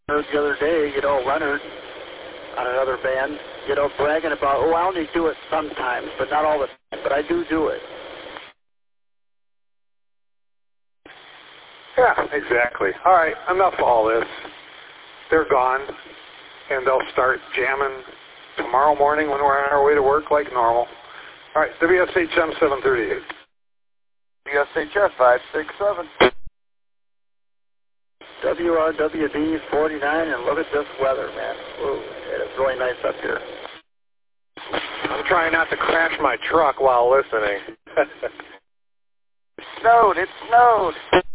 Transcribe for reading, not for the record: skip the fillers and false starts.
heard the other day, Leonard on another band, bragging about, I only do it sometimes, but not all the time, but I do it. Yeah, exactly. All right, enough of all this. They're gone, and they'll start jamming tomorrow morning when we're on our way to work like normal. All right, WSHM 738. WSHF 567. WRWD 49, and look at this weather, man. Ooh, it's really nice up here. I'm trying not to crash my truck while listening. It snowed.